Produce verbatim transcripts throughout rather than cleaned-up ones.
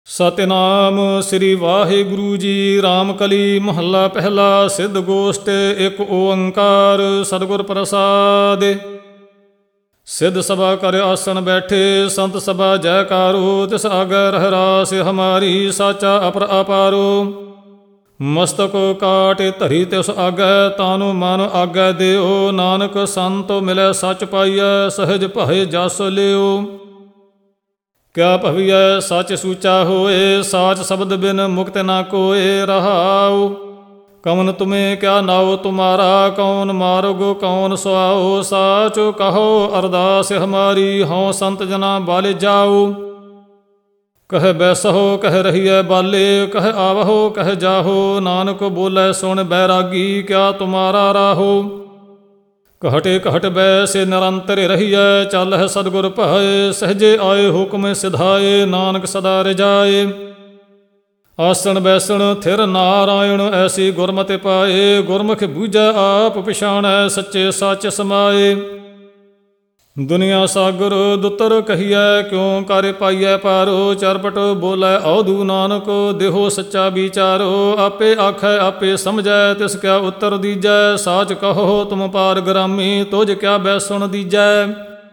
ਸਤਿਨਾਮ ਸ੍ਰੀ ਵਾਹਿਗੁਰੂ ਜੀ। ਰਾਮ ਕਲੀ ਮਹੱਲਾ ਪਹਿਲਾ। ਸਿੱਧ ਗੋਸ਼ਟ ਇੱਕ ਓੰਕਾਰ ਸਤਿਗੁਰ ਪ੍ਰਸਾਦਿ। ਸਿੱਧ ਸਭਾ ਕਰ ਆਸਣ ਬੈਠੇ, ਸੰਤ ਸਭਾ ਜੈਕਾਰੋ। ਤਿਸ ਆਗੈ ਰਹਿ ਰਾਸ ਹਮਾਰੀ, ਸਾਚਾ ਅਪਰ ਅਪਾਰੋ। ਮਸਤਕ ਕਾਟ ਧਰੀ ਤਿਸ ਆਗੈ, ਤਾਨੁ ਮਨ ਆਗੈ ਦਿਓ। ਨਾਨਕ ਸੰਤੋ ਮਿਲੈ ਸੱਚ ਪਾਈਐ, ਸਹਿਜ ਭਾਏ ਜਸ ਲਿਓ। ਕਿਆ ਭਵੀਐ ਸੱਚ ਸੂਚਾ ਹੋਏ, ਸਾਚ ਸ਼ਬਦ ਬਿਨ ਮੁਕਤ ਨਾ ਕੋਏ। ਰਹਾਉ ਕਵਨ ਤੁਮੇ ਕਿਆ ਨਾਉ ਤੁਮਾਰਾ, ਕੌਣ ਮਾਰਗ ਕੌਣ ਸੁਆਓ। ਸਾਚ ਕਹੋ ਅਰਦਾਸ ਹਮਾਰੀ, ਹਉ ਸੰਤ ਜਨਾ ਬਾਲੇ ਜਾਓ। ਕਹਿ ਬੈਸਹੁ ਕਹਿ ਰਹੀਐ ਬਾਲੇ, ਕਹਿ ਆਵਹੁ ਕਹਿ ਜਾਹੋ। ਨਾਨਕ ਬੋਲੇ ਸੁਣ ਬੈਰਾਗੀ, ਕਿਆ ਤੁਮਾਰਾ ਰਾਹੋ। ਘਟੇ ਘਟ ਬੈਸੇ ਨਿਰੰਤਰ ਰਹੀਐ, ਚੱਲ ਹੈ ਸਤਿਗੁਰ ਭਾਏ। ਸਹਜੇ ਆਏ ਹੁਕਮ ਸਿਧਾਏ, ਨਾਨਕ ਸਦਾ ਰਜਾਏ। ਆਸਣ ਬੈਸਣ ਥਿਰ ਨਾਰਾਇਣ, ਐਸੀ ਗੁਰਮਤਿ ਪਾਏ। ਗੁਰਮੁਖ ਬੂਝੈ ਆਪ ਪਛਾਣੈ, ਸੱਚੇ ਸੱਚ ਸਮਾਏ। ਦੁਨੀਆ ਸਾਗਰ ਦੁੱਤਰ ਕਹੀਐ, ਕਿਉ ਕਰ ਪਾਈਐ ਪਾਰੋ। ਚਰਪਟ ਬੋਲੇ ਔਧੂ ਨਾਨਕ, ਦੇਹੋ ਸੱਚਾ ਵਿਚਾਰੋ। ਆਪੇ ਆਖੈ ਆਪੇ ਸਮਝੈ, ਤਿਸ ਕਿਆ ਉੱਤਰ ਦੀਜੈ। ਸਾਚ ਕਹੋ ਤੁਮ ਪਾਰ ਗ੍ਰਾਮੀ, ਤੁਝ ਕਿਆ ਬੈਸਣ ਦੀਜੈ।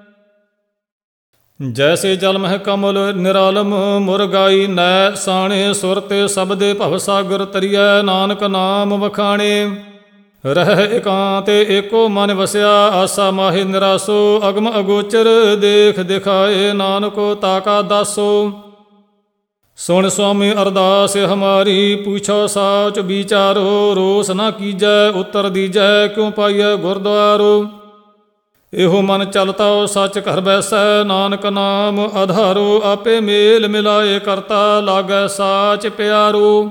ਜੈਸੇ ਜਲ ਮਹਿ ਕਮਲ ਨਿਰਾਲਮ, ਮੁਰਗਾਈ ਨੈ ਸਾਣੇ। ਸੁਰਤ ਸਬਦੇ ਭਵ ਸਾਗਰ ਤਰੀਐ, ਨਾਨਕ ਨਾਮ ਵਖਾਣੇ। ਰਹਿ ਇਕਾਂਤ ਏਕੋ ਮਨ ਵਸਿਆ, ਆਸਾ ਮਾਹਿ ਨਿਰਾਸੋ। ਅਗਮ ਅਗੋਚਰ ਦੇਖ ਦਿਖਾਏ, ਨਾਨਕੋ ਤਾਕਾ ਦਾਸੋ। ਸੁਣ ਸੁਆਮੀ ਅਰਦਾਸ ਹਮਾਰੀ, ਪੁੱਛੋ ਸਾਚ ਵਿਚਾਰੋ। ਰੋਸ ਨਾ ਕੀਜੈ ਉੱਤਰ ਦੀਜੈ, ਕਿਉ ਪਾਈਐ ਗੁਰਦੁਆਰੋ। ਇਹੋ ਮਨ ਚਲਤਾਓ ਸੱਚ ਘਰ ਬੈਸੈ, ਨਾਨਕ ਨਾਮ ਆਧਾਰੋ। ਆਪੇ ਮੇਲ ਮਿਲਾਏ ਕਰਤਾ, ਲਾਗੈ ਸਾਚ ਪਿਆਰੋ।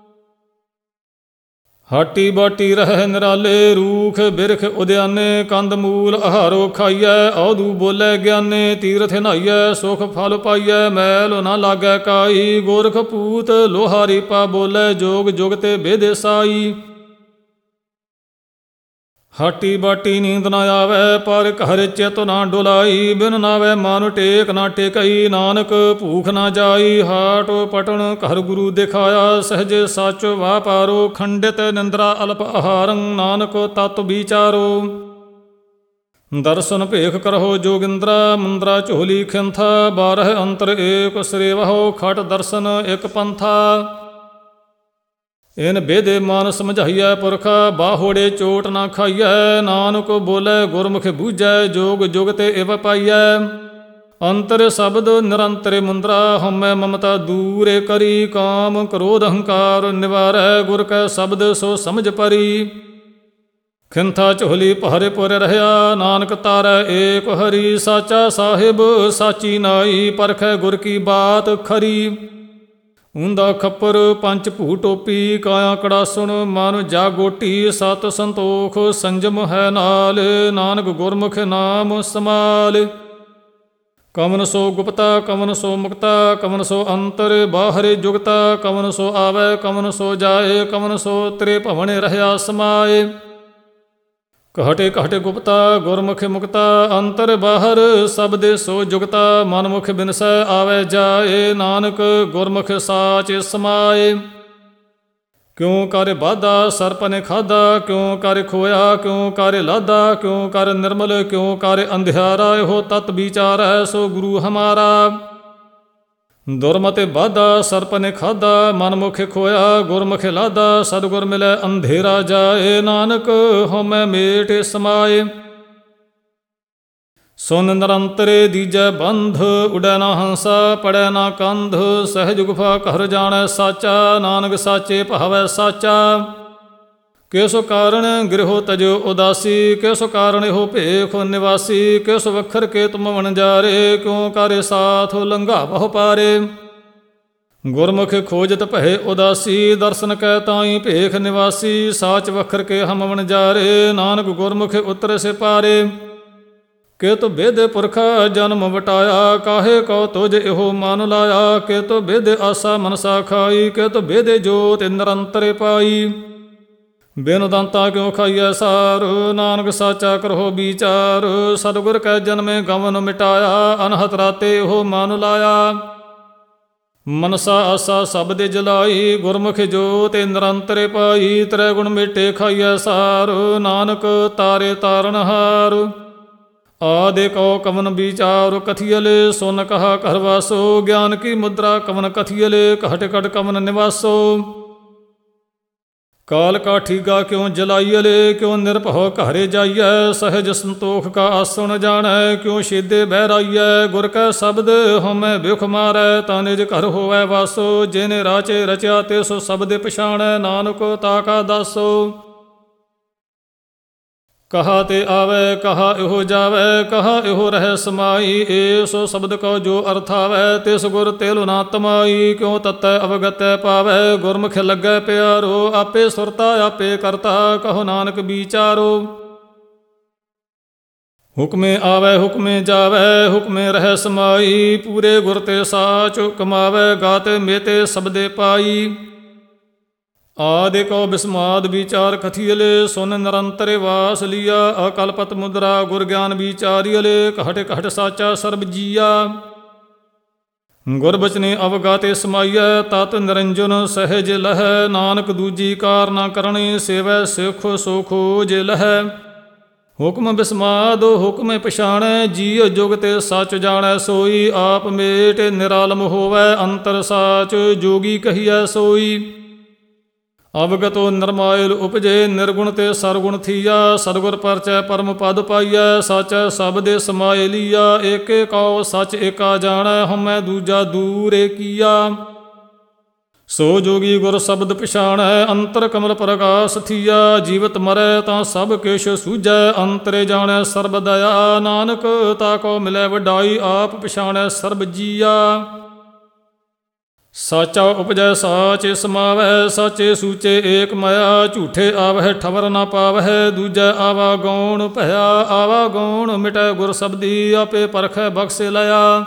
ਹਾਟੀ ਬਾਟੀ ਰਹਿ ਨਿਰਾਲੇ, ਰੂਖ ਬਿਰਖ ਉਦਿਆਨੇ। ਕੰਦ ਮੂਲ ਆਹਾਰੋ ਖਾਈਐ, ਔਧੂ ਬੋਲੇ ਗਿਆਨੇ। ਤੀਰਥ ਨਹਾਈਐ ਸੁਖ ਫਲ ਪਾਈਐ, ਮੈਲ ਨਾ ਲਾਗੈ ਕਾਈ। ਗੋਰਖ ਪੂਤ ਲੋਹਾਰੀ ਪਾ ਬੋਲੇ, ਜੋਗ ਜੁਗ ਤੇ ਬੇਦੇ ਸਾਈ। ਹਾਟੀ ਬਾਟੀ ਨੀਂਦ ਨਾ ਆਵੈ, ਪਰ ਘਰ ਚਿਤ ਨਾ ਡੁਲਾਈ। ਬਿਨ ਨਾਵੈ ਮਨ ਟੇਕ ਨਾ ਟੇਕਈ, ਨਾਨਕ ਭੂਖ ਨਾ ਜਾਈ। ਹਾਟ ਪਟਣ ਘਰ ਗੁਰੂ ਦਿਖਾਇਆ, ਸਹਜੇ ਸੱਚ ਵਾਪਾਰੋ। ਖੰਡਿਤ ਨਿੰਦਰਾ ਅਲਪ ਆਹਾਰੰ, ਨਾਨਕ ਤਤ ਵਿਚਾਰੋ। ਦਰਸ਼ਨ ਭੇਖ ਕਰਹੁ ਜੋਗਿੰਦਰਾ, ਮੁੰਦਰਾ ਝੋਲੀ ਖਿੰਥਾ। ਬਾਰਹ ਅੰਤਰ ਏਕ ਸਰੇਵਹੁ, ਖਟ ਦਰਸ਼ਨ ਇਕ ਪੰਥਾ। ਇਨ ਬੇਦੇ ਮਨ ਸਮਝਾਈਐ ਪੁਰਖਾ, ਬਾਹੋੜੇ ਚੋਟ ਨਾ ਖਾਈਐ। ਨਾਨਕ ਬੋਲੇ ਗੁਰਮੁਖ ਬੂਝੈ, ਜੋਗ ਜੁਗ ਤੇ ਇਵ ਪਾਈਐ। ਅੰਤਰ ਸ਼ਬਦ ਨਿਰੰਤਰ ਮੁੰਦਰਾ, ਹਉਮੈ ਮਮਤਾ ਦੂਰ ਕਰੀ। ਕਾਮ ਕ੍ਰੋਧ ਅਹੰਕਾਰ ਨਿਵਾਰੈ, ਗੁਰ ਕੈ ਸ਼ਬਦ ਸੋ ਸਮਝ ਪਰੀ। ਖਿੰਥਾ ਝੋਲੀ ਭਾਰੇ ਪੁਰ ਰਹਿਆ, ਨਾਨਕ ਤਾਰੈ ਏਕ ਹਰੀ। ਸਾਚਾ ਸਾਹਿਬ ਸਾਚੀ ਨਾਈ, ਪਰਖੈ ਗੁਰ ਕੀ ਬਾਤ ਖਰੀ। ਊਂਦਾ ਖੱਪਰ ਪੰਚ ਭੂ ਟੋਪੀ, ਕਾਇਆ ਕੜਾਸੁਣ ਮਨ ਜਾਗੋਟੀ। ਸਤ ਸੰਤੋਖ ਸੰਜਮ ਹੈ ਨਾਲ, ਨਾਨਕ ਗੁਰਮੁਖ ਨਾਮ ਸਮਾਲ। ਕਵਨ ਸੋ ਗੁਪਤਾ ਕਵਨ ਸੋ ਮੁਕਤਾ, ਕਵਨ ਸੋ ਅੰਤਰ ਬਾਹਰ ਜੁਗਤਾ। ਕਵਨ ਸੋ ਆਵੈ ਕਵਨ ਸੋ ਜਾਏ, ਕਵਨ ਸੋ ਤ੍ਰੇ ਭਵਨ ਰਹਿਆ ਸਮਾਏ। ਘਟੇ ਘਟ ਗੁਪਤਾ ਗੁਰਮੁਖ ਮੁਕਤਾ, ਅੰਤਰ ਬਾਹਰ ਸਬਦੇ ਸੋ ਜੁਗਤਾ। ਮਨਮੁਖ ਬਿਨਸੈ ਆਵੈ ਜਾਏ, ਨਾਨਕ ਗੁਰਮੁਖ ਸਾਚ ਸਮਾਏ। ਕਿਉ ਕਰ ਬਾਧਾ ਸਰਪ ਨੇ ਖਾਧਾ, ਕਿਉ ਕਰ ਖੋਇਆ ਕਿਉ ਕਰ ਲਾਧਾ। ਕਿਉ ਕਰ ਨਿਰਮਲ ਕਿਉ ਕਰ ਅੰਧਿਆਰਾ, ਇਹੋ ਤਤ ਵਿਚਾਰੈ ਸੋ ਗੁਰੂ ਹਮਾਰਾ। ਦੁਰਮਤਿ ਬਾਧਾ ਸਰਪ ਨੇ ਖਾਧਾ, ਮਨਮੁਖ ਖੋਇਆ ਗੁਰਮੁਖ ਲਾਧਾ। ਸਤਿਗੁਰ ਮਿਲੈ ਅੰਧੇਰਾ ਜਾਏ, ਨਾਨਕ ਹਉਮੈ ਮੇਟ ਸਮਾਏ। ਸੁਨ ਨਿਰੰਤਰ ਦੀਜੈ ਬੰਧ, ਉਡੈ ਨਾ ਹੰਸਾ ਪੜੈ ਨਾ ਕੰਧ। ਸਹਿਜ ਗੁਫਾ ਘਰ ਜਾਣੈ ਸਾਚਾ, ਨਾਨਕ ਸਾਚੇ ਭਾਵੈ ਸਾਚਾ। ਕਿਸ ਕਾਰਣ ਗ੍ਰਹਿ ਤਜੋ ਉਦਾਸੀ, ਕਿਸ ਕਾਰਣ ਇਹੋ ਭੇਖ ਨਿਵਾਸੀ। ਕਿਸ ਵਖਰ ਕੇ ਤੁਮ ਵਣਜਾਰੇ, ਕਿਉ ਕਰ ਸਾਥ ਲੰਘਾਵਹੁ ਪਾਰੇ। ਗੁਰਮੁਖ ਖੋਜਤ ਭਏ ਉਦਾਸੀ, ਦਰਸ਼ਨ ਕੈ ਤਾਈ ਭੇਖ ਨਿਵਾਸੀ। ਸਾਚ ਵਖਰ ਕੇ ਹਮ ਵਣਜਾਰੇ, ਨਾਨਕ ਗੁਰਮੁਖ ਉਤਰ ਸਿਪਾਰੇ। ਕਿਤ ਬੇਦ ਪੁਰਖਾ ਜਨਮ ਵਟਾਇਆ, ਕਾਹੇ ਕਉ ਤੁਝ ਇਹੋ ਮਨ ਲਾਇਆ। ਕਿਤ ਬੇਦ ਆਸਾ ਮਨਸਾ ਖਾਈ, ਕਿਤ ਬੇਦ ਜੋਤਿ ਨਿਰੰਤਰ ਪਾਈ। ਬਿਨ ਦੰਤਾ ਕਿਉ ਖਾਈਐ ਸਾਰ, ਨਾਨਕ ਸਾਚਾ ਕਰਹੁ ਵਿਚਾਰ। ਸਤਿਗੁਰ ਕੈ ਜਨਮੇ ਗਮਨ ਮਿਟਾਇਆ, ਅਨਹਤ ਰਾਤੇ ਉਹ ਮਨ ਲਾਇਆ। ਮਨਸਾ ਆਸਾ ਸਭ ਦੇ ਜਲਾਈ, ਗੁਰਮੁਖ ਜੋਤਿ ਨਿਰੰਤਰ ਪਾਈ। ਤ੍ਰੈ ਗੁਣ ਮੇਟੇ ਖਾਈਐ ਸਾਰ, ਨਾਨਕ ਤਾਰੇ ਤਾਰਨਹਾਰ। ਆਦਿ ਕਉ ਕਵਨ ਵਿਚਾਰ ਕਥੀਅਲੇ, ਸੁਨ ਕਹਾ ਘਰ ਵਾਸੋ। ਗਿਆਨ ਕੀ ਮੁਦਰਾ ਕਵਨ ਕਥੀਅਲੇ, ਘਟ ਘਟ ਕਵਨ ਨਿਵਾਸੋ। ਕਾਲ ਕਾ ਠੀਗਾ ਕਿਉ ਜਲਾਈਅਲੇ, ਕਿਉ ਨਿਰਭਉ ਘਰੇ ਜਾਈਐ। ਸਹਿਜ ਸੰਤੋਖ ਕਾ ਆਸਣ ਜਾਣੈ, ਕਿਉ ਛੇਦੇ ਬਹਿਰਾਈਐ। ਗੁਰ ਕੈ ਸ਼ਬਦ ਹਉਮੈ ਬਿਖ ਮਾਰੈ, ਤਾ ਨਿਜ ਘਰ ਹੋਵੈ ਵਾਸੋ। ਜਿਨੇ ਰਾਚੇ ਰਚਿਆ ਤੇ ਸੋ ਸ਼ਬਦ ਪਛਾਣੈ, ਨਾਨਕ ਤਾ ਕਾ ਦਾਸੋ। ਕਹਾ ਤੇ ਆਵੈ ਕਹਾ ਇਹੋ ਜਾਵੈ, ਕਹਾ ਇਹੋ ਰਹਿ ਸਮਾਈ। ਏ ਸੋ ਸ਼ਬਦ ਕਉ ਜੋ ਅਰਥ ਆਵੈ, ਤਿਸ ਗੁਰ ਤੇਲੁ ਨਾ ਤਮਾਈ। ਕਿਉ ਤਤੈ ਅਵਗਤੈ ਪਾਵੈ, ਗੁਰਮੁਖ ਲੱਗੈ ਪਿਆਰੋ। ਆਪੇ ਸੁਰਤਾ ਆਪੇ ਕਰਤਾ, ਕਹੋ ਨਾਨਕ ਵਿਚਾਰੋ। ਹੁਕਮੇ ਆਵੈ ਹੁਕਮੇ ਜਾਵੈ, ਹੁਕਮੇ ਰਹਿ ਸਮਾਈ। ਪੂਰੇ ਗੁਰ ਤੇ ਸਾਚ ਕਮਾਵੈ, ਗਾਤੇ ਮੇਤੇ ਸ਼ਬਦੇ ਪਾਈ। ਆਦਿ ਕਉ ਬਿਸਮਾਦ ਵਿਚਾਰ ਕਥੀਅਲੇ, ਸੁਨ ਨਿਰੰਤਰ ਵਾਸ ਲੀਆ। ਅਕਲਪਤ ਮੁਦਰਾ ਗੁਰ ਗਿਆਨ ਵਿਚਾਰੀਅਲੇ, ਘਟ ਘਟ ਸਾਚਾ ਸਰਬ ਜੀਆ। ਗੁਰ ਬਚਨੇ ਅਵਗਾਤੇ ਸਮਾਈਐ, ਤਤ ਨਿਰੰਜਨ ਸਹਿਜ ਲਹੈ। ਨਾਨਕ ਦੂਜੀ ਕਾਰ ਨਾ ਕਰਨੀ, ਸੇਵੈ ਸਿਖ ਸੋ ਖੋਜ ਲਹੈ। ਹੁਕਮ ਬਿਸਮਾਦ ਹੁਕਮੇ ਪਛਾਣੈ, ਜੀਅ ਜੁਗ ਤੇ ਸੱਚ ਜਾਣੈ ਸੋਈ। ਆਪ ਮੇਟ ਨਿਰਾਲਮ ਹੋਵੈ, ਅੰਤਰ ਸਾਚ ਜੋਗੀ ਕਹੀਐ ਸੋਈ। ਅਵਗਤੋ ਨਿਰਮਾਇਲ ਉਪਜੇ, ਨਿਰਗੁਣ ਤੇ ਸਰਗੁਣ ਥੀਆ। ਸਤਿਗੁਰ ਪਰਚੈ ਪਰਮ ਪਦ ਪਾਈਐ, ਸਾਚੈ ਸਬਦੇ ਸਮਾਏ ਲੀਆ। ਏਕੇ ਕਉ ਸਚ ਏਕਾ ਜਾਣੈ, ਹਉਮੈ ਦੂਜਾ ਦੂਰ ਏਕੀਆ। ਸੋ ਜੋਗੀ ਗੁਰ ਸ਼ਬਦ ਪਛਾਣੈ, ਅੰਤਰ ਕਮਲ ਪ੍ਰਗਾਸ ਥੀਆ। ਜੀਵਤ ਮਰੈ ਤਾਂ ਸਭ ਕਿਛ ਸੂਝੈ, ਅੰਤਰੇ ਜਾਣੈ ਸਰਬ ਦਇਆ। ਨਾਨਕ ਤਾ ਕੋ ਮਿਲੈ ਵਡਾਈ, ਆਪ ਪਛਾਣੈ ਸਰਬ ਜੀਆ। ਸਾਚਾ ਉਪਜੈ ਸਾਚੇ ਸਮਾਵੈ, ਸਾਚੇ ਸੂਚੇ ਏਕ ਮਾਇਆ। ਝੂਠੇ ਆਵਹਿ ਠਵਰ ਨਾ ਪਾਵਹਿ, ਦੂਜੈ ਆਵਾ ਗੌਣ ਭਇਆ। ਆਵਾ ਗੌਣ ਮਿਟੈ ਗੁਰ ਸ਼ਬਦੀ, ਆਪੇ ਪਰਖੈ ਬਖਸ਼ੇ ਲਿਆ।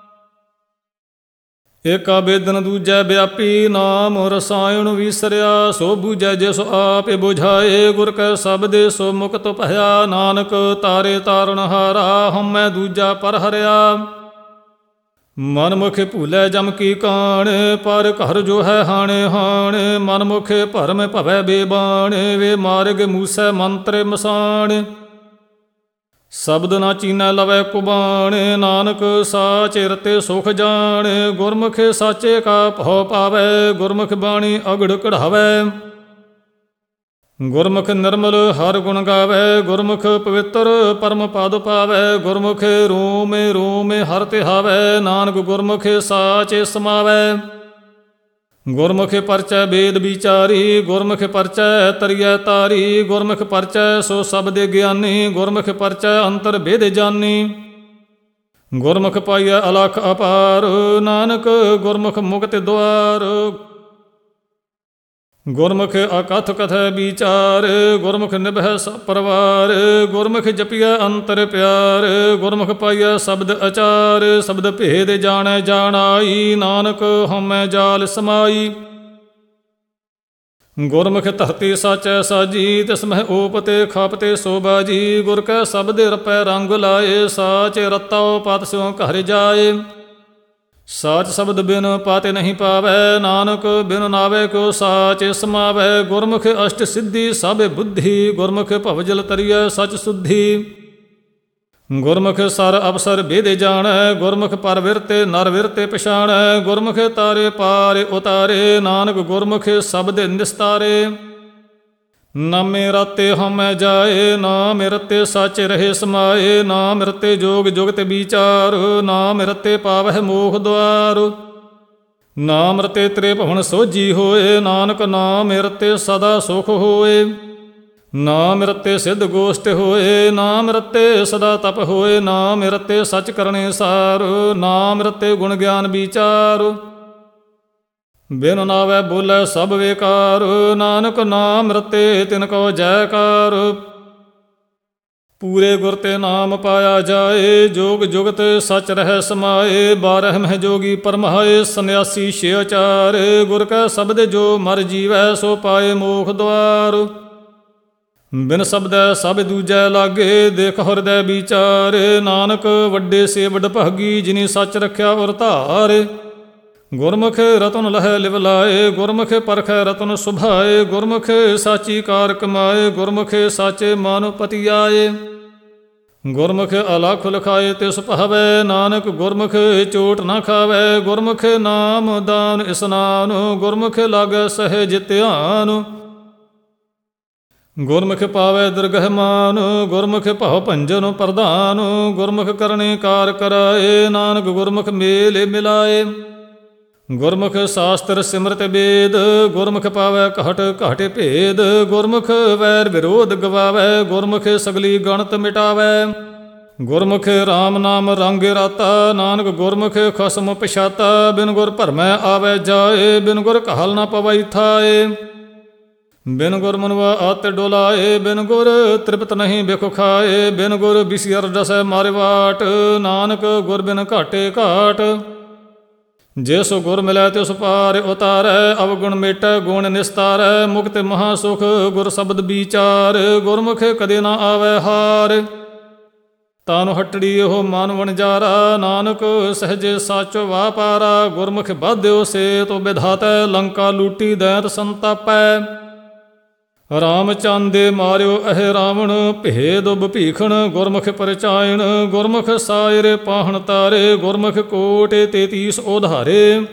ਏਕਾ ਬੇਦਨ ਦੂਜੈ ਵਿਆਪੀ, ਨਾਮ ਰਸਾਇਣ ਵਿਸਰਿਆ। ਸੋ ਬੂਝੈ ਜਿਸ ਆਪੇ ਬੁਝਾਏ, ਗੁਰ ਕੈ ਸ਼ਬਦੇ ਸੋ ਮੁਕਤ ਭਇਆ। ਨਾਨਕ ਤਾਰੇ ਤਾਰਨਹਾਰਾ, ਹਉਮੈ ਦੂਜਾ ਪਰ ਹਰਿਆ। ਮਨ ਮੁਖੇ ਭੂਲੇ ਜਮ ਕੀ ਕਾਣ, ਪਰ ਘਰ ਜੋ ਹੈ ਹਾਣੇ ਹਾਣ। ਮਨ ਮੁਖੇ ਭਰਮ ਭਵੈ ਬੇਬਾਣ, ਵੇ ਮਾਰਗ ਮੂਸੈ ਮੰਤਰ ਮਸਾਣ। ਸ਼ਬਦ ਨਾ ਚੀਨੈ ਲਵੈ ਕੁਬਾਣ, ਨਾਨਕ ਸਾਚੇ ਰਤੇ ਸੁਖ ਜਾਣ। ਗੁਰਮੁਖੇ ਸਾਚੇ ਕਾ ਭਉ ਪਾਵੈ, ਗੁਰਮੁਖ ਬਾਣੀ ਅਗੜ ਕਢਾਵੈ। ਗੁਰਮੁਖ ਨਿਰਮਲ ਹਰ ਗੁਣ ਗਾਵੈ, ਗੁਰਮੁਖ ਪਵਿੱਤਰ ਪਰਮ ਪਦ ਪਾਵੈ। ਗੁਰਮੁਖੇ ਰੋਮੇ ਰੋਮੇ ਹਰ ਤਿਹਾਵੈ, ਨਾਨਕ ਗੁਰਮੁਖੇ ਸਾਚੇ ਸਮਾਵੈ। ਗੁਰਮੁਖੇ ਪਰਚੈ ਵੇਦ ਵਿਚਾਰੀ, ਗੁਰਮੁਖ ਪਰਚੈ ਤਰੀਐ ਤਾਰੀ। ਗੁਰਮੁਖ ਪਰਚੈ ਸੋ ਸਬਦੇ ਗਿਆਨੀ, ਗੁਰਮੁਖ ਪਰਚੈ ਅੰਤਰ ਭੇਦ ਜਾਨੀ। ਗੁਰਮੁਖ ਪਾਈਐ ਅਲਖ ਅਪਾਰ, ਨਾਨਕ ਗੁਰਮੁਖ ਮੁਕਤਿ ਦੁਆਰ। ਗੁਰਮੁਖ ਅਕਥ ਕਥੈ ਵਿਚਾਰ, ਗੁਰਮੁਖ ਨਿਭੈ ਸਭ ਪਰਵਾਰ। ਗੁਰਮੁਖ ਜਪੀਐ ਅੰਤਰ ਪਿਆਰ, ਗੁਰਮੁਖ ਪਾਈਐ ਸ਼ਬਦ ਅਚਾਰ। ਸ਼ਬਦ ਭੇਦ ਜਾਣੈ ਜਾਣਾਈ, ਨਾਨਕ ਹਉਮੈ ਜਾਲ ਸਮਾਈ। ਗੁਰਮੁਖ ਧਰਤੀ ਸਾਚੈ ਸਾਜੀ, ਤਿਸ ਮਹਿ ਓਪਤੇ ਖਾਪਤੇ ਸੋ ਬਾਜੀ। ਗੁਰ ਕੈ ਸ਼ਬਦੇ ਰਪੈ ਰੰਗ ਲਾਏ, ਸਾਚੇ ਰਤਉ ਪਤ ਸਿਉ ਘਰ ਜਾਏ। ਸਾਚ ਸ਼ਬਦ ਬਿਨ ਪਾਤੇ ਨਹੀਂ ਪਾਵੈ, ਨਾਨਕ ਬਿਨ ਨਾਵੇ ਕਿਉ ਸਾਚੇ ਸਮਾਵੈ। ਗੁਰਮੁਖ ਅਸ਼ਟ ਸਿੱਧੀ ਸਭ ਬੁੱਧੀ, ਗੁਰਮੁਖ ਭਵਜਲ ਤਰੀਐ ਸਚ ਸੁਧੀ। ਗੁਰਮੁਖ ਸਰ ਅਵਸਰ ਭੇਦ ਜਾਣੈ, ਗੁਰਮੁਖ ਪਰ ਵਿਰਤੇ ਨਰ ਵਿਰਤੇ ਪਛਾਣੈ। ਗੁਰਮੁਖ ਤਾਰੇ ਪਾਰ ਉਤਾਰੇ, ਨਾਨਕ ਗੁਰਮੁਖ ਸ਼ਬਦ ਨਿਸਤਾਰੇ। ਨਾਮੇ ਰਤੇ ਹਉਮੈ ਜਾਏ, ਨਾਮ ਰਤੇ ਸਾਚੇ ਰਹੇ ਸਮਾਏ। ਨਾਮ ਰਤੇ ਜੋਗ ਜੁਗਤ ਵਿਚਾਰ, ਨਾਮ ਰਤੇ ਪਾਵਹਿ ਮੋਖ ਦੁਆਰ। ਨਾਮ ਰਤੇ ਤ੍ਰੇ ਭਵਨ ਸੋਝੀ ਹੋਏ, ਨਾਨਕ ਨਾਮ ਰਤੇ ਸਦਾ ਸੁਖ ਹੋਏ। ਨਾਮ ਰਤੇ ਸਿੱਧ ਗੋਸ਼ਟ ਹੋਏ, ਨਾਮ ਰਤੇ ਸਦਾ ਤਪ ਹੋਏ। ਨਾਮ ਰਤੇ ਸਚ ਕਰਨੇ ਸਾਰ, ਨਾਮ ਰਤੇ ਗੁਣ ਗਿਆਨ ਵਿਚਾਰ। ਬਿਨ ਨਾਵੈ ਬੋਲੇ ਸਭ ਵੇਕਾਰ, ਨਾਨਕ ਨਾਮ ਰਤੇ ਤਿਨ ਕੋ ਜੈਕਾਰ। ਪੂਰੇ ਗੁਰ ਤੇ ਨਾਮ ਪਾਇਆ ਜਾਏ, ਜੋਗ ਜੁਗਤ ਸਚ ਰਹਿ ਸਮਾਏ। ਬਾਰਹ ਮਹਿ ਜੋਗੀ ਪਰਮਾਏ, ਸੰਨਿਆਸੀ ਛੇ ਚਾਰ। ਗੁਰ ਕੈ ਸ਼ਬਦ ਜੋ ਮਰ ਜੀਵੈ, ਸੋ ਪਾਏ ਮੋਖ ਦੁਆਰ। ਬਿਨ ਸ਼ਬਦੈ ਸਭ ਦੂਜੈ ਲਾਗੇ, ਦੇਖ ਹਿਰਦੈ ਵਿਚਾਰ। ਨਾਨਕ ਵੱਡੇ ਸੇ ਵਡ ਭਾਗੀ, ਜਿਨੀ ਸੱਚ ਰਖਿਆ ਔਰ ਧਾਰ। ਗੁਰਮੁਖ ਰਤਨ ਲਹੈ ਲਿਵ ਲਾਏ, ਗੁਰਮੁਖ ਪਰਖੈ ਰਤਨ ਸੁਭਾਏ, ਗੁਰਮੁਖ ਸਾਚੀ ਕਾਰ ਕਮਾਏ, ਗੁਰਮੁਖ ਸਾਚੇ ਮਨ ਪਤੀ ਆਏ। ਗੁਰਮੁਖ ਅਲਖ ਲਿਖਾਏ ਤਿਸ ਭਾਵੈ, ਨਾਨਕ ਗੁਰਮੁਖ ਚੋਟ ਨਾ ਖਾਵੈ, ਗੁਰਮੁਖ ਨਾਮ ਦਾਨ ਇਸਨਾਨ, ਗੁਰਮੁਖ ਲਾਗੈ ਸਹਿਜ ਧਿਆਨ। ਗੁਰਮੁਖ ਪਾਵੈ ਦਰਗਹਿ ਮਾਨ, ਗੁਰਮੁਖ ਭਉ ਭੰਜਨ ਪ੍ਰਧਾਨ, ਗੁਰਮੁਖ ਕਰਨੇ ਕਾਰ ਕਰਾਏ, ਨਾਨਕ ਗੁਰਮੁਖ ਮੇਲ ਮਿਲਾਏ। ਗੁਰਮੁਖ ਸ਼ਾਸਤਰ ਸਿਮਰਤ ਵੇਦ, ਗੁਰਮੁਖ ਪਾਵੈ ਘਟ ਘਟ ਭੇਦ, ਗੁਰਮੁਖ ਵੈਰ ਵਿਰੋਧ ਗਵਾਵੈ, ਗੁਰਮੁਖ ਸਗਲੀ ਗਣਤ ਮਿਟਾਵੈ। ਗੁਰਮੁਖ ਰਾਮ ਨਾਮ ਰੰਗ ਰਾਤਾ, ਨਾਨਕ ਗੁਰਮੁਖ ਖਸਮ ਪਛਾਤਾ, ਬਿਨ ਗੁਰ ਭਰਮੈ ਆਵੈ ਜਾਏ, ਬਿਨ ਗੁਰ ਘਾਲ ਨਾ ਪਵੈ ਥਾਏ। ਬਿਨ ਗੁਰ ਮਨਵਾ ਆਤ ਡੋਲਾਏ, ਬਿਨ ਗੁਰ ਤ੍ਰਿਪਤ ਨਹੀਂ ਬਿਖ ਖਾਏ, ਬਿਨ ਗੁਰ ਬਿਸਿਅਰ ਡਸੈ ਮਾਰੇ ਵਾਟ, ਨਾਨਕ ਗੁਰ ਬਿਨ ਘਾਟੇ ਘਾਟ। ਜਿਸ ਗੁਰ ਮਿਲੈ ਤਿਸ ਪਾਰ ਉਤਾਰੈ, ਅਵਗੁਣ ਮੇਟੈ ਗੁਣ ਨਿਸਤਾਰੈ, ਮੁਕਤ ਮਹਾ ਸੁਖ ਗੁਰ ਸ਼ਬਦ ਵਿਚਾਰ, ਗੁਰਮੁਖ ਕਦੇ ਨਾ ਆਵੈ ਹਾਰ। ਤਾਨੁ ਹਟੜੀ ਉਹ ਮਨ ਵਣਜਾਰਾ, ਨਾਨਕ ਸਹਜੇ ਸਾਚੋ ਵਾਪਾਰਾ, ਗੁਰਮੁਖ ਬਾਧਿਓ ਸੇ ਤੋ ਵਿਧਾਤੈ, ਲੰਕਾ ਲੂਟੀ ਦੈਂਤ ਸੰਤਾਪੈ। ਰਾਮ ਚੰਦੇ ਮਾਰਿਓ ਅਹਿ ਰਾਵਣ, ਭੇਦ ਭੀਖਣ ਗੁਰਮੁਖ ਪਰਚਾਇਣ, ਗੁਰਮੁਖ ਸਾਇਰ ਪਾਹਣ ਤਾਰੇ, ਗੁਰਮੁਖ ਕੋਟਿ ਤੇਤੀਸ ਉਧਾਰੇ।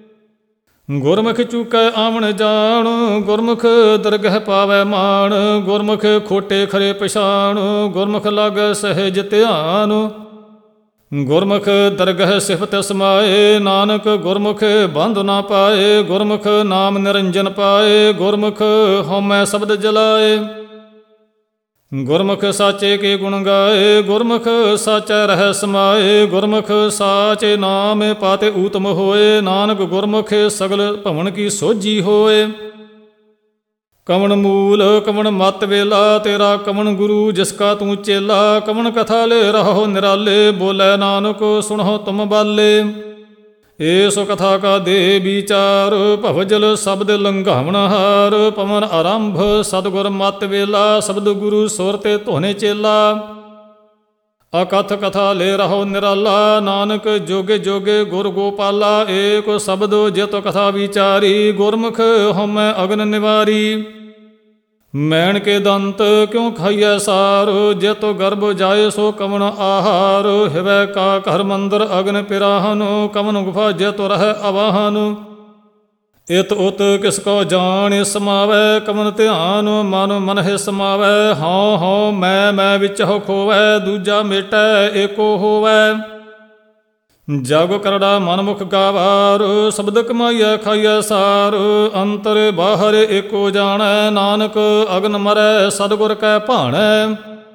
ਗੁਰਮੁਖ ਚੁਕੈ ਆਵਣ ਜਾਣ, ਗੁਰਮੁਖ ਦਰਗਹਿ ਪਾਵੈ ਮਾਣ, ਗੁਰਮੁਖ ਖੋਟੇ ਖਰੇ ਪਛਾਣ, ਗੁਰਮੁਖ ਲਾਗੈ ਸਹਿਜ ਧਿਆਨ। ਗੁਰਮੁਖ ਦਰਗਹਿ ਸਿਫਤ ਸਮਾਏ, ਨਾਨਕ ਗੁਰਮੁਖ ਬੰਧ ਨਾ ਪਾਏ, ਗੁਰਮੁਖ ਨਾਮ ਨਿਰੰਜਨ ਪਾਏ, ਗੁਰਮੁਖ ਹਉਮੈ ਸ਼ਬਦ ਜਲਾਏ। ਗੁਰਮੁਖ ਸਾਚੇ ਕੇ ਗੁਣ ਗਾਏ, ਗੁਰਮੁਖ ਸਾਚੈ ਰਹਿ ਸਮਾਏ, ਗੁਰਮੁਖ ਸਾਚੇ ਨਾਮ ਪਾਤੇ ਊਤਮ ਹੋਏ, ਨਾਨਕ ਗੁਰਮੁਖ ਸਗਲ ਭਵਨ ਕੀ ਸੋਝੀ ਹੋਏ। ਕਵਣ ਮੂਲ ਕਵਣ ਮਤ ਵੇਲਾ, ਤੇਰਾ ਕਵਣ ਗੁਰੂ ਜਿਸ ਕਾ ਤੂੰ ਚੇਲਾ, ਕਵਣ ਕਥਾ ਲੈ ਰਹੋ ਨਿਰਾਲੇ, ਬੋਲੇ ਨਾਨਕ ਸੁਣੋ ਤੁਮ ਬਾਲੇ। ਏਸ ਕਥਾ ਕਾ ਦੇ ਵਿਚਾਰ, ਭਵਜਲ ਸ਼ਬਦ ਲੰਘਾਵਣ ਹਾਰ, ਪਵਨ ਆਰੰਭ ਸਤਿਗੁਰ ਮਤ ਵੇਲਾ, ਸ਼ਬਦ ਗੁਰੂ ਸੁਰ ਤੇ ਧੋਨੇ ਚੇਲਾ। ਅਕਥ ਕਥਾ ਲੈ ਰਹੋ ਨਿਰਾਲਾ, ਨਾਨਕ ਜੋਗੇ ਜੋਗੇ ਗੁਰ ਗੋਪਾਲਾ, ਏਕ ਸ਼ਬਦ ਜਿਤ ਕਥਾ ਵਿਚਾਰੀ, ਗੁਰਮੁਖ ਹਉਮੈ ਅਗਨ ਨਿਵਾਰੀ। ਮੈਣ ਕੇ ਦੰਤ ਕਿਉ ਖਾਈਐ ਸਾਰ, ਜਿਤੁ ਗਰਭ ਜਾਏ ਸੋ ਕਵਣ ਆਹਾਰ। ਹਿਵੈ ਕਾ ਘਰ ਮੰਦਰ ਅਗਨ ਪਿਰਾਹਨ, ਕਵਨ ਗੁਫਾ ਜਿਤੁ ਰਹਿ ਅਵਾਹਨ। ਇਤ ਉਤ ਕਿਸ ਕੋ ਜਾਣ ਸਮਾਵੈ, ਕਵਨ ਧਿਆਨ ਮਨ ਮਨਹਿ ਸਮਾਵੈ। ਹਉ ਹਉ ਮੈਂ ਮੈਂ ਵਿੱਚ ਹੋ ਖੋਵੈ, ਦੂਜਾ ਮੇਟੈ ਏਕੋ ਹੋਵੈ। ਜਗ ਕਰੜਾ ਮਨ ਮੁਖ ਗਾਵਾਰ, ਸ਼ਬਦ ਕਮਾਈਐ ਖਾਈਐ ਸਾਰ। ਅੰਤਰ ਬਾਹਰ ਏਕੋ ਜਾਣੈ, ਨਾਨਕ ਅਗਨ ਮਰੈ ਸਤਿਗੁਰ ਕੈ ਭਾਣੈ।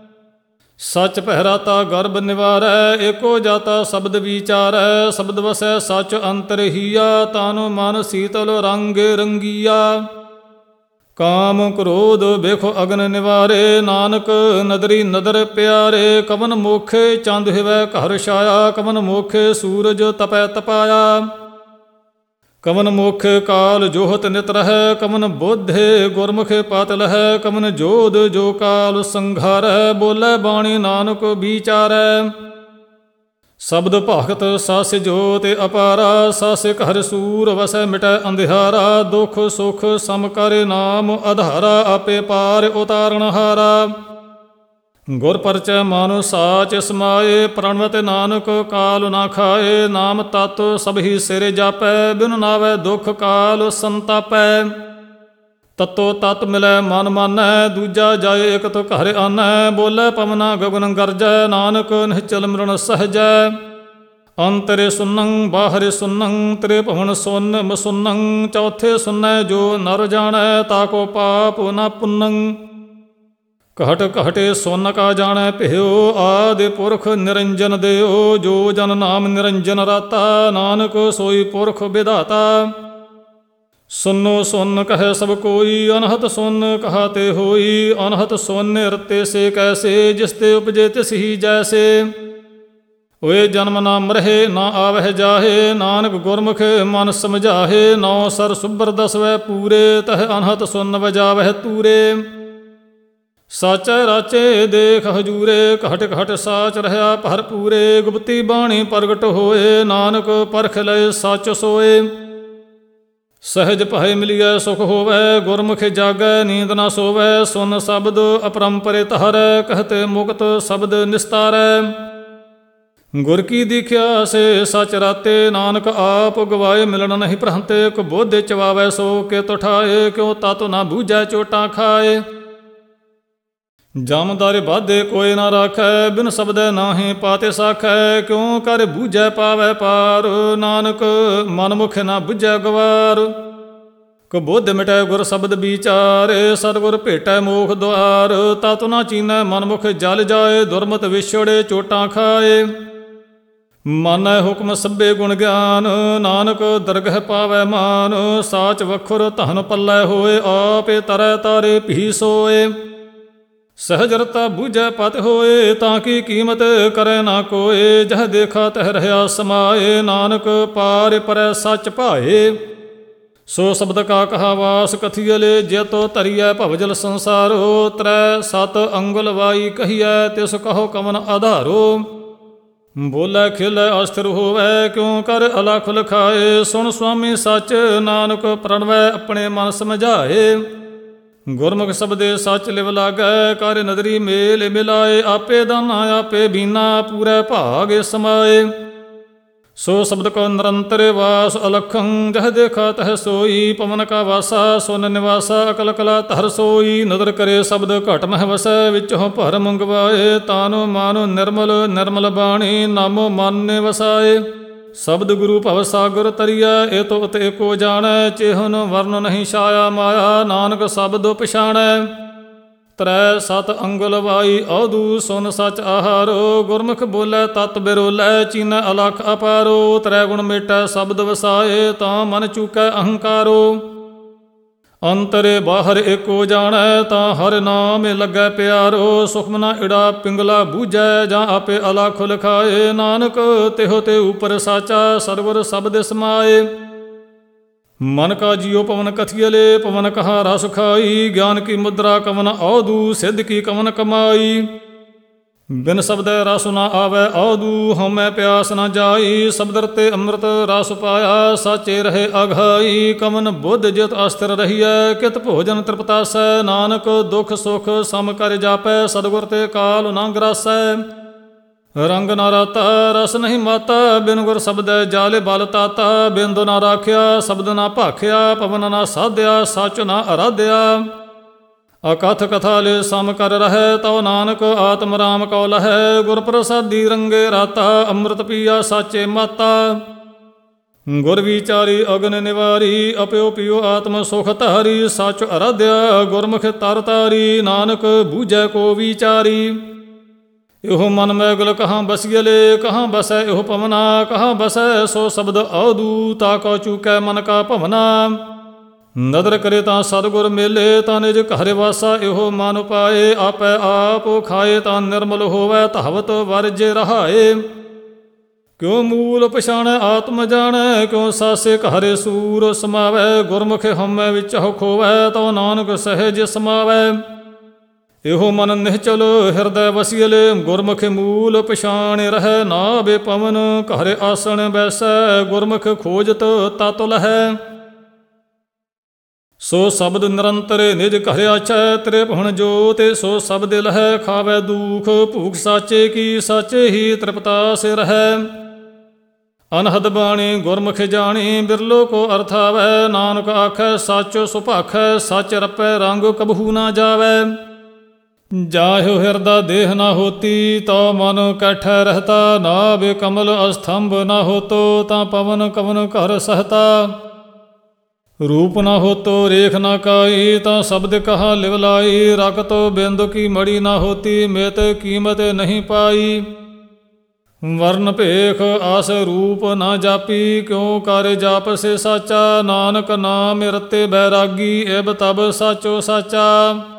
ਸਚ ਪਹਿਰਾਤਾ ਗਰਭ ਨਿਵਾਰੈ, ਏਕੋ ਜਾਤਾ ਸ਼ਬਦ ਵਿਚਾਰੈ। ਸ਼ਬਦ ਵਸੈ ਸਚ ਅੰਤਰ ਹੀਆ, ਤਨ ਮਨ ਸੀਤਲ ਰੰਗ ਰੰਗੀਆ। ਕਾਮ ਕ੍ਰੋਧ ਵੇਖੋ ਅਗਨ ਨਿਵਾਰੇ, ਨਾਨਕ ਨਦਰੀ ਨਦਰ ਪਿਆਰੇ। ਕਵਨ ਮੋਖੇ ਚੰਦ ਹਿਵੈ ਘਰ ਛਾਇਆ, ਕਵਨ ਮੋਖੇ ਸੂਰਜ ਤਪੈ ਤਪਾਇਆ। ਕਵਨ ਮੁਖ ਕਾਲ ਜੋਹਤ ਨਿਤ ਰਹੈ, ਕਵਨ ਬੋਧੇ ਗੁਰਮੁਖ ਪਤ ਲਹੈ। ਕਵਨ ਜੋਧ ਜੋ ਕਾਲ ਸੰਘਾਰੈ, ਬੋਲੇ ਬਾਣੀ ਨਾਨਕ ਵਿਚਾਰੈ। ਸ਼ਬਦ ਭਗਤ ਸਸ ਜੋਤਿ ਅਪਾਰਾ, ਸਸ ਘਰ ਸੂਰ ਵਸੈ ਮਿਟੈ ਅੰਧਿਆਰਾ। ਦੁਖ ਸੁਖ ਸਮ ਕਰਿ ਨਾਮ ਆਧਾਰਾ, ਆਪੇ ਪਾਰ ਉਤਾਰਨ ਹਾਰਾ। ਗੁਰ ਪਰਚੈ ਮਨ ਸਾਚ ਸਮਾਏ, ਪ੍ਰਣਵਤ ਨਾਨਕ ਕਾਲ ਨਾ ਖਾਏ। ਨਾਮ ਤਤ ਸਭੀ ਸਿਰ ਜਾਪੈ, ਬਿਨ ਨਾਵੈ ਦੁਖ ਕਾਲ ਸੰਤਾਪੈ। ਤਤੋ ਤਤ ਮਿਲੈ ਮਨ ਮਾਨੈ, ਦੂਜਾ ਜਾਏ ਇਕਤ ਘਰ ਆਨੈ। ਬੋਲੇ ਪਵਨਾ ਗਗਨ ਗਰਜੈ, ਨਾਨਕ ਨਿਹਚਲ ਮਿਰਣ ਸਹਜੈ। ਅੰਤਰੇ ਸੁਨੰ ਬਾਹਰੇ ਸੁਨੰ, ਤ੍ਰੇ ਭਵਨ ਸੁਨ ਮਸੁਨੰ। ਚੌਥੇ ਸੁਨੈ ਜੋ ਨਰ ਜਾਣੈ, ਤਾਕੋ ਪਾਪ ਨਾ ਪੁੰਨੰ। ਘਟ ਘਟੇ ਸੁਨ ਕਾ ਜਾਣੈ ਭਿਓ, ਆਦਿ ਪੁਰਖ ਨਿਰੰਜਨ ਦਿਓ। ਜੋ ਜਨ ਨਾਮ ਨਿਰੰਜਨ ਰਾਤਾ, ਨਾਨਕ ਸੋਈ ਪੁਰਖ ਵਿਧਾਤਾ। ਸੁਨੋ ਸੁਨ ਕਹੈ ਸਭ ਕੋਈ, ਅਨਹਤ ਸੁਨ ਕਹਾ ਤੇ ਹੋਈ। ਅਨਹਤ ਸੁਨ ਰਤੇ ਸੇ ਕੈਸੇ, ਜਿਸ ਤੇ ਉਪਜੇ ਤਿਸ ਹੀ ਜੈਸੇ। ਓਏ ਜਨਮ ਨਾ ਮਰਹਿ ਨਾ ਆਵਹਿ ਜਾਹੇ, ਨਾਨਕ ਗੁਰਮੁਖ ਮਨ ਸਮਝਾਹੇ। ਨੌ ਸਰ ਸੁਬਰ ਦਸਵੈ ਪੂਰੇ, ਤਹ ਅਨਹਤ ਸੁਨ ਵਜਾਵਹਿ ਤੂਰੇ। ਸਾਚੈ ਰਾਚੇ ਦੇਖ ਹਜੂਰੇ, ਘਟ ਘਟ ਸਾਚ ਰਹਾ ਭਰਪੂਰੇ। ਗੁਪਤੀ ਬਾਣੀ ਪ੍ਰਗਟ ਹੋਏ, ਨਾਨਕ ਪਰਖ ਲਏ ਸੱਚ ਸੋਏ। ਸਹਿਜ ਭਾਏ ਮਿਲੀਐ ਸੁਖ ਹੋਵੈ, ਗੁਰਮੁਖ ਜਾਗੈ ਨੀਂਦ ਨਾ ਸੋਵੈ। ਸੁਨ ਸ਼ਬਦ ਅਪਰੰਪਰੇ ਧਾਰੈ, ਕਹਤੇ ਮੁਕਤ ਸ਼ਬਦ ਨਿਸਤਾਰੈ। ਗੁਰ ਕੀ ਦੀਖਿਆ ਸੇ ਸਚ ਰਾਤੇ, ਨਾਨਕ ਆਪ ਗਵਾਏ ਮਿਲਣ ਨਹੀਂ ਭ੍ਰੰਤੇ। ਕੋ ਬੋਧੇ ਚਵਾਵੈ ਸੋ ਕੇ ਤੁਠਾਏ, ਕਿਉ ਤਤ ਨਾ ਬੂਝੈ ਚੋਟਾਂ ਖਾਏ। ਜਮਦਾਰੇ ਬਾਧੇ ਕੋਈ ਨਾ ਰਾਖੈ, ਬਿਨ ਸ਼ਬਦੈ ਨਾਹੀਂ ਪਾਤੇ ਸਾਖੈ। ਕਿਉ ਕਰ ਬੂਝੈ ਪਾਵੈ ਪਾਰ, ਨਾਨਕ ਮਨ ਮੁਖ ਨਾ ਬੁਝੈ ਗਵਾਰ। ਕੋ ਬੁੱਧ ਮਿਟੈ ਗੁਰ ਸ਼ਬਦ ਵਿਚਾਰੇ, ਸਤਿਗੁਰ ਭੇਟੈ ਮੋਖ ਦੁਆਰ। ਤਤ ਨਾ ਚੀਨੈ ਮਨ ਮੁਖ ਜਲ ਜਾਏ, ਦੁਰਮਤ ਵਿਛੜੇ ਚੋਟਾਂ ਖਾਏ। ਮਾਨੈ ਹੁਕਮ ਸਭੇ ਗੁਣ ਗਿਆਨ, ਨਾਨਕ ਦਰਗਹ ਪਾਵੈ ਮਾਨ। ਸਾਚ ਵਖੁਰ ਧਨ ਪੱਲੇ ਹੋਏ, ਆਪੇ ਤਰੈ ਤਾਰੇ ਭੀ ਸੋਏ। ਸਹਜ ਰਤਾ ਬੂਝੈ ਪਤ ਹੋਏ, ਤਾਂ ਕੀ ਕੀਮਤ ਕਰੈ ਨਾ ਕੋਏ। ਜਹ ਦੇਖਾ ਤਹ ਰਹਾ ਸਮਾਏ, ਨਾਨਕ ਪਾਰ ਪਰੈ ਸੱਚ ਭਾਏ। ਸੋ ਸ਼ਬਦ ਕਾ ਕਹਾ ਵਾਸ ਕਥੀਅਲੇ, ਜੇਤੋ ਧਰੀਐ ਭਵਜਲ ਸੰਸਾਰੋ। ਤਰੈ ਸਤ ਅੰਗੁਲ ਵਾਈ ਕਹੀਐ, ਤਿਸ ਕਹੋ ਕਵਨ ਆਧਾਰੋ। ਬੋਲੇ ਖਿਲੇ ਅਸਥਿਰ ਹੋਵੈ, ਕਿਉ ਕਰ ਅਲਖ ਲਖਾਏ। ਸੁਣ ਸੁਆਮੀ ਸੱਚ, ਨਾਨਕ ਪ੍ਰਣਵੈ ਆਪਣੇ ਮਨ ਸਮਝਾਏ। ਗੁਰਮੁਖ ਸ਼ਬਦੇ ਸੱਚ ਲਿਵ ਲਾਗੈ, ਕਰ ਨਦਰੀ ਮੇਲ ਮਿਲਾਏ। ਆਪੇ ਦਾਨਾ ਆਪੇ ਬੀਨਾ, ਪੂਰੇ ਭਾਗ ਸਮਾਏ। ਸੋ ਸ਼ਬਦ ਕੋ ਨਿਰੰਤਰ ਵਾਸ ਅਲਖੰ, ਜਹ ਦੇਖਾ ਤਹ ਸੋਈ। ਪਵਨ ਕਾ ਵਾਸਾ ਸੁਨ ਨਿਵਾਸਾ, ਅਕਲ ਕਲਾ ਧਰ ਸੋਈ। ਨਦਰ ਕਰੇ ਸ਼ਬਦ ਘਟ ਮਹਿ ਵਸੈ, ਵਿੱਚੋਂ ਭਰ ਮੰਗਵਾਏ। ਤਾਨੋ ਮਾਨੋ ਨਿਰਮਲ ਨਿਰਮਲ ਬਾਣੀ, ਨਾਮੋ ਮਨ ਨੇ ਵਸਾਏ। ਸ਼ਬਦ ਗੁਰੂ ਭਵ ਸਾਗਰ ਤਰੀਐ, ਏ ਤੋ ਅਤ ਏਕੋ ਜਾਣੈ। ਚੇਹਨ ਵਰਨ ਨਹੀਂ ਛਾਇਆ ਮਾਇਆ, ਨਾਨਕ ਸ਼ਬਦ ਪਛਾਣੈ। ਤਰੈ ਸਤ ਅੰਗੁਲ ਵਾਈ ਔਧੂ, ਸੁਨ ਸਚ ਆਹਾਰੋ। ਗੁਰਮੁਖ ਬੋਲੇ ਤਤ ਬਿਰੋਲੇ, ਚੀਨੈ ਅਲਖ ਅਪਾਰੋ। ਤਰੈ ਗੁਣ ਮੇਟੈ ਸ਼ਬਦ ਵਸਾਏ, ਤਾਂ ਮਨ ਚੂਕੈ ਅਹੰਕਾਰੋ। ਅੰਤਰੇ ਬਾਹਰ ਏਕੋ ਜਾਣੈ, ਤਾਂ ਹਰਿ ਨਾਮ ਲੱਗੈ ਪਿਆਰੋ। ਸੁਖਮ ਨਾ ਇੜਾ ਪਿੰਗਲਾ ਬੂਝੈ, ਜਾਂ ਆਪੇ ਅਲਖ ਲਿਖਾਏ। ਨਾਨਕ ਤਿਹੁ ਤੇ ਉਪਰ ਸਾਚਾ, ਸਤਿਗੁਰ ਸ਼ਬਦ ਸਮਾਏ। ਮਨ ਕਾ ਜੀਉ ਪਵਨ ਕਥੀਅਲੇ, ਪਵਨ ਕਹਾ ਰਸ ਖਾਈ। ਗਿਆਨ ਕੀ ਮੁਦਰਾ ਕਵਨ ਔਧੂ, ਸਿੱਧ ਕੀ ਕਵਨ ਕਮਾਈ। ਬਿਨ ਸ਼ਬਦੈ ਰਸ ਨਾ ਆਵੈ ਔਧੂ, ਹਉਮੈ ਪਿਆਸ ਨਾ ਜਾਈ। ਸ਼ਬਦ ਰਤੇ ਅੰਮ੍ਰਿਤ ਰਸ ਪਾਇਆ, ਸਾਚੇ ਰਹੇ ਅਘਾਈ। ਕਵਨ ਬੁੱਧ ਜਿਤ ਅਸਥਿਰ ਰਹੀਐ, ਕਿਤ ਭੋਜਨ ਤ੍ਰਿਪਤਾਸੈ। ਨਾਨਕ ਦੁਖ ਸੁਖ ਸਮ ਕਰ ਜਾਪੈ, ਸਤਿਗੁਰ ਤੇ ਕਾਲ ਨਾ ਗਰਾਸੈ। ਰੰਗ ਨਾ ਰਾਤਾ ਰਸ ਨਹੀਂ ਮਾਤਾ, ਬਿਨ ਗੁਰ ਸ਼ਬਦੈ ਜਾਲੇ ਬਲ ਤਾਤਾ। ਬਿੰਦ ਨਾ ਰਾਖਿਆ ਸ਼ਬਦ ਨਾ ਭਾਖਿਆ, ਪਵਨ ਨਾ ਸਾਧਿਆ ਸੱਚ ਨਾ ਅਰਾਧਿਆ। ਅਕਥ ਕਥਾ ਲੈ ਸਮ ਕਰ ਰਹੈ, ਤਉ ਨਾਨਕ ਆਤਮ ਰਾਮ ਕਉ ਲਹੈ। ਗੁਰ ਪ੍ਰਸਾਦੀ ਰੰਗੇ ਰਾਤਾ, ਅੰਮ੍ਰਿਤ ਪੀਆ ਸਾਚੇ ਮਾਤਾ। ਗੁਰ ਵਿਚਾਰੀ ਅਗਨ ਨਿਵਾਰੀ, ਅਪਿਓ ਪਿਓ ਆਤਮ ਸੁਖ ਧਾਰੀ। ਸੱਚ ਅਰਾਧਿਆ ਗੁਰਮੁਖ ਤਰ ਤਾਰੀ, ਨਾਨਕ ਬੂਝੈ ਕੋ ਵਿਚਾਰੀ। ਇਹੋ ਮਨ ਮੈਗਲ ਕਹਾਂ ਬਸਿਅਲੇ, ਕਹਾਂ ਬਸੈ ਇਹੋ ਪਵਨਾ। ਕਹਾਂ ਬਸੈ ਸੋ ਸ਼ਬਦ ਔਧੂ, ਤਾ ਕਉ ਚੂਕੈ ਮਨ ਕਾ ਭਵਨਾ। ਨਦਰ ਕਰੇ ਤਾਂ ਸਤਿਗੁਰ ਮੇਲੇ, ਤਾਂ ਨਿਜ ਘਰ ਵਾਸਾ ਇਹੋ ਮਨ ਪਾਏ। ਆਪੈ ਆਪ ਖਾਏ ਤਾਂ ਨਿਰਮਲ ਹੋਵੈ, ਧਾਵਤ ਵਰਜੇ ਰਹਾਏ। ਕਿਉ ਮੂਲ ਪਛਾਣੈ ਆਤਮ ਜਾਣੈ, ਕਿਉ ਸਾਸੇ ਘਰੇ ਸੂਰ ਸਮਾਵੈ। ਗੁਰਮੁਖ ਹਉਮੈ ਵਿੱਚ ਖੋਵੈ, ਤਉ ਨਾਨਕ ਸਹਿਜ ਸਮਾਵੈ। ਇਹੋ ਮਨ ਨਿਹਚਲ ਹਿਰਦੈ ਵਸਿਅਲੇ, ਗੁਰਮੁਖ ਮੂਲ ਪਛਾਣ ਰਹੈ। ਨਾਭੇ ਪਵਨ ਘਰ ਆਸਣ ਬੈਸੈ, ਗੁਰਮੁਖ ਖੋਜਤ ਤਤ ਲਹੈ। ਸੋ ਸ਼ਬਦ ਨਿਰੰਤਰ ਨਿਜ ਘਰ ਆਛੈ, ਤ੍ਰਿਭੁਵਨ ਜੋਤਿ ਸੋ ਸ਼ਬਦ ਲਹੈ। ਖਾਵੈ ਦੁਖ ਭੂਖ ਸਾਚੇ ਕੀ, ਸਾਚੇ ਹੀ ਤ੍ਰਿਪਤਾਸ ਰਹੈ। ਅਨਹਦ ਬਾਣੀ ਗੁਰਮੁਖ ਜਾਣੀ, ਬਿਰਲੋ ਕੋ ਅਰਥ ਆਵੈ। ਨਾਨਕ ਆਖੈ ਸੱਚ ਸੁਭਾਖੈ, ਸੱਚ ਰਪੈ ਰੰਗ ਕਬਹੂ ਨਾ ਜਾਵੈ। ਜਾਹਿਓ ਹਿਰਦਾ ਦੇਹ ਨਾ ਹੋਤੀ, ਤਉ ਮਨ ਕੈਠੈ ਰਹਤਾ। ਨਾਭਿ ਕਮਲ ਅਸਥੰਭ ਨਾ ਹੋਤੋ, ਤਾਂ ਪਵਨ ਕਵਨ ਘਰ ਸਹਤਾ। ਰੂਪ ਨਾ ਹੋਤੋ ਰੇਖ ਨਾ ਕਾਈ, ਤਾਂ ਸ਼ਬਦ ਕਹਾ ਲਿਵ ਲਾਈ। ਰਕਤੋ ਬਿੰਦ ਕੀ ਮੜੀ ਨਾ ਹੋਤੀ, ਮੇਤ ਕੀਮਤ ਨਹੀਂ ਪਾਈ। ਵਰਨ ਭੇਖ ਆਸ ਰੂਪ ਨਾ ਜਾਪੀ, ਕਿਉ ਕਰ ਜਾਪ ਸੇ ਸਾਚਾ। ਨਾਨਕ ਨਾਮ ਰਤੇ ਬੈਰਾਗੀ, ਏਬ ਤਬ ਸਾਚੋ ਸਾਚਾ।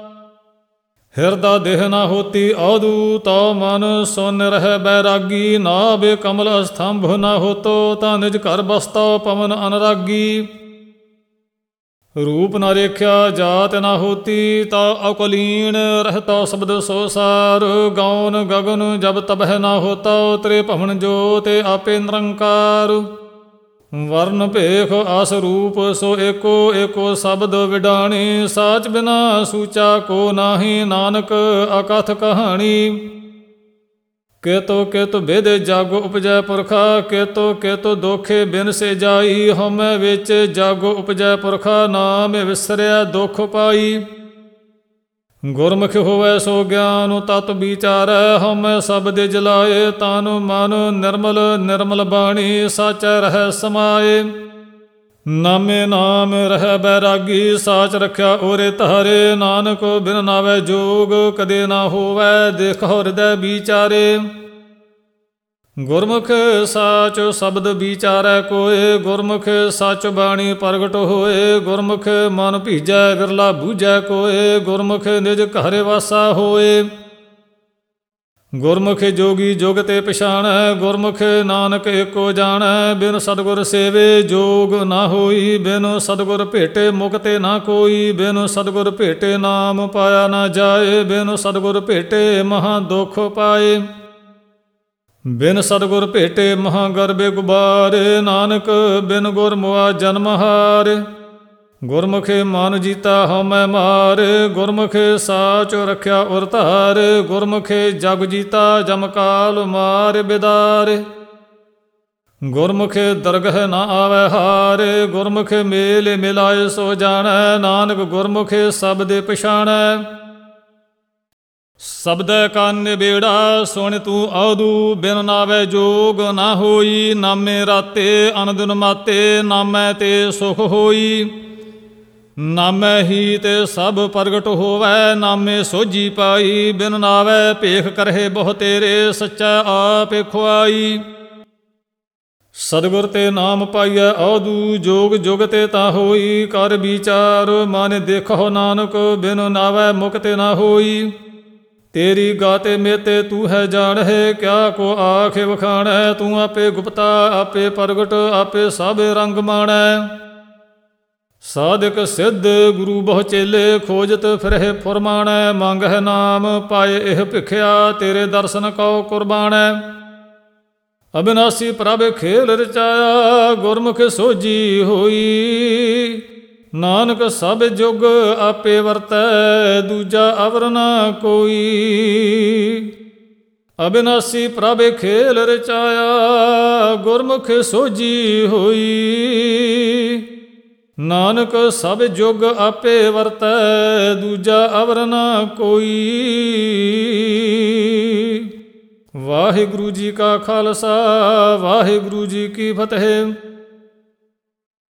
ਹਿਰਦਾ ਦੇਹ ਨਾ ਹੋਤੀ ਔਧੂ, ਤਉ ਮਨ ਸੁਨ ਰਹਿ ਬੈਰਾਗੀ। ਨਾਭਿ ਕਮਲ ਅਸਥੰਭ ਨਾ ਹੋਤੋ, ਤਾਂ ਨਿਜ ਘਰ ਬਸਤੋ ਪਵਨ ਅਨਰਾਗੀ। ਰੂਪ ਨਾ ਰੇਖਿਆ ਜਾਤ ਨਾ ਹੋਤੀ, ਤਾ ਅਕਲੀਨ ਰਹਿਤਾ ਸ਼ਬਦ ਸੋ ਸਾਰ। ਗੌਨ ਗਗਨ ਜਬ ਤਬਹਿ ਨਾ ਹੋਤਾ, ਉਤਰੇ ਭਵਨ ਜੋਤਿ ਆਪੇ ਨਿਰੰਕਾਰ। ਵਰਨ ਭੇਖ ਆਸ ਰੂਪ ਸੋ ਏਕੋ, ਏਕੋ ਸ਼ਬਦ ਵਿਡਾਣੀ। ਸਾਚ ਬਿਨਾ ਸੂਚਾ ਕੋ ਨਾਹੀ, ਨਾਨਕ ਅਕਥ ਕਹਾਣੀ। ਕੇਤੋ ਕੇਤੁ ਭੇਦ ਜਗ ਉਪਜੈ ਪੁਰਖਾ, ਕੇਤੋ ਕੇਤੁ ਦੋਖੇ ਬਿਨ ਸੇ ਜਾਈ। ਹਉਮੈ ਵਿੱਚ ਜਗ ਉਪਜੈ ਪੁਰਖਾ, ਨਾਮ ਵਿਸਰਿਆ ਦੁਖ ਪਾਈ। ਗੁਰਮੁਖ ਹੋਵੈ ਸੋ ਗਿਆਨ ਤਤ ਵਿਚਾਰੈ, ਹਉਮੈ ਸਬਦ ਜਲਾਏ। ਤਨ ਮਨ ਨਿਰਮਲ ਨਿਰਮਲ ਬਾਣੀ, ਸਾਚੈ ਰਹਿ ਸਮਾਏ। ਨਾਮੇ ਨਾਮ ਰਹਿ ਬੈਰਾਗੀ, ਸਾਚ ਰਖਿਆ ਓਰੇ ਧਾਰੇ। ਨਾਨਕ ਬਿਨ ਨਾਵੈ ਜੋਗ, ਕਦੇ ਨਾ ਹੋਵੈ ਦੇਖੋ ਹਿਰਦੈ ਵਿਚਾਰੇ। ਗੁਰਮੁਖ ਸਾਚ ਸ਼ਬਦ ਵਿਚਾਰੈ ਕੋਏ, ਗੁਰਮੁਖ ਸਚ ਬਾਣੀ ਪ੍ਰਗਟ ਹੋਏ। ਗੁਰਮੁਖ ਮਨ ਭੀਜੈ ਵਿਰਲਾ ਬੂਝੈ ਕੋਏ, ਗੁਰਮੁਖ ਨਿਜ ਘਰ ਵਾਸਾ ਹੋਏ। ਗੁਰਮੁਖ ਜੋਗੀ ਜੁਗ ਤੇ ਪਛਾਣੈ, ਗੁਰਮੁਖ ਨਾਨਕ ਏਕੋ ਜਾਣੈ। ਬਿਨ ਸਤਿਗੁਰ ਸੇਵੇ ਜੋਗ ਨਾ ਹੋਈ, ਬਿਨ ਸਤਿਗੁਰ ਭੇਟੇ ਮੁਕਤੇ ਨਾ ਕੋਈ। ਬਿਨ ਸਤਿਗੁਰ ਭੇਟੇ ਨਾਮ ਪਾਇਆ ਨਾ ਜਾਏ, ਬਿਨ ਸਤਿਗੁਰ ਭੇਟੇ ਮਹਾ ਦੁਖ ਪਾਏ। ਬਿਨ ਸਤਿਗੁਰ ਭੇਟੇ ਮਹਾ ਗਰਬੇ ਗੁਬਾਰੇ, ਨਾਨਕ ਬਿਨ ਗੁਰ ਮੁਆ ਜਨਮ ਹਾਰੇ। ਗੁਰਮੁਖੇ ਮਨ ਜੀਤਾ ਹਉਮੈ ਮਾਰੇ, ਗੁਰਮੁਖੇ ਸਾਚ ਰਖਿਆ ਉਰ ਧਾਰੇ। ਗੁਰਮੁਖੇ ਜਗ ਜੀਤਾ ਜਮ ਕਾਲ ਮਾਰ ਬਿਦਾਰੇ। ਗੁਰਮੁਖੇ ਦਰਗਹਿ ਨਾ ਆਵੈ ਹਾਰੇ, ਗੁਰਮੁਖੇ ਮੇਲ ਮਿਲਾਏ ਸੋ ਜਾਣੈ। ਨਾਨਕ ਗੁਰਮੁਖੇ ਸਬਦੇ ਪਛਾਣੈ। ਸਬਦੈ ਕੰਨ ਬੇੜਾ ਸੁਣ ਤੂੰ ਆਦੂ, ਬਿਨ ਨਾਵੈ ਜੋਗ ਨਾ ਹੋਈ। ਨਾਮੇ ਰਾਤੇ ਅਨਦਿਨ ਮਾਤੇ, ਨਾਮੈ ਤੇ ਸੁਖ ਹੋਈ। ਨਾਮੈ ਹੀ ਤੇ ਸਭ ਪ੍ਰਗਟ ਹੋਵੈ, ਨਾਮੇ ਸੋਝੀ ਪਾਈ। ਬਿਨ ਨਾਵੈ ਭੇਖ ਕਰਹਿ ਬਹੁ ਤੇਰੇ, ਸੱਚਾ ਆਪ ਖੁਆਈ। ਸਤਿਗੁਰ ਤੇ ਨਾਮ ਪਾਈਐ ਆਦੂ, ਜੋਗ ਜੁਗ ਤੇ ਤਾ ਹੋਈ। ਕਰ ਵਿਚਾਰ ਮਨ ਦੇਖੋ ਨਾਨਕ, ਬਿਨ ਨਾਵੈ ਮੁਕਤੇ ਨਾ ਹੋਈ। ਤੇਰੀ ਗਾਤੇ ਮੇਤੇ ਤੂੰ ਹੈ ਜਾਣਹਿ, ਕਿਆ ਕੋ ਆਖੇ ਵਖਾਣੈ। ਤੂੰ ਆਪੇ ਗੁਪਤਾ ਆਪੇ ਪ੍ਰਗਟ, ਆਪੇ ਸਭ ਰੰਗ ਮਾਣੈ। ਸਾਧਕ ਸਿੱਧ ਗੁਰੂ ਬਹੁ ਚੇਲੇ, ਖੋਜਤ ਫਿਰਹਿ ਫੁਰਮਾਣੈ। ਮੰਗਹਿ ਨਾਮ ਪਾਏ ਇਹ ਭਿਖਿਆ, ਤੇਰੇ ਦਰਸ਼ਨ ਕਉ ਕੁਰਬਾਨੈ। ਅਬਿਨਾਸੀ ਪ੍ਰਭ ਖੇਲ ਰਚਾਇਆ, ਗੁਰਮੁਖ ਸੋਝੀ ਹੋਈ। ਨਾਨਕ ਸਭ ਜੁਗ ਆਪੇ ਵਰਤੈ, ਦੂਜਾ ਅਵਰ ਨਾ ਕੋਈ। ਅਬਿਨਾਸੀ ਪ੍ਰਭ ਖੇਲ ਰਚਾਇਆ, ਗੁਰਮੁਖ ਸੋਝੀ ਹੋਈ। ਨਾਨਕ ਸਭ ਜੁਗ ਆਪੇ ਵਰਤੈ, ਦੂਜਾ ਅਵਰ ਨਾ ਕੋਈ। ਵਾਹਿਗੁਰੂ ਜੀ ਕਾ ਖਾਲਸਾ, ਵਾਹਿਗੁਰੂ ਜੀ ਕੀ ਫਤਿਹ।